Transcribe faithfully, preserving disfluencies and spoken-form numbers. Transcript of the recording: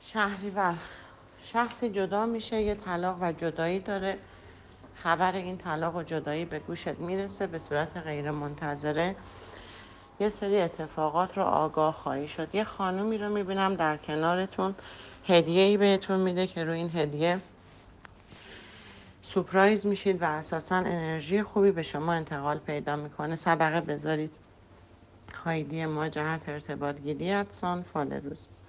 شهریور، شخصی جدا میشه، یه طلاق و جدایی داره. خبر این طلاق و جدایی به گوشت میرسه به صورت غیر منتظره. یه سری اتفاقات رو آگاه خواهی شد. یه خانومی رو میبینم در کنارتون، هدیه‌ای بهتون میده که روی این هدیه سورپرایز میشید و اساساً انرژی خوبی به شما انتقال پیدا میکنه. صدقه بذارید. هایدی ما جهت ارتباط گیری اتسان فال روز.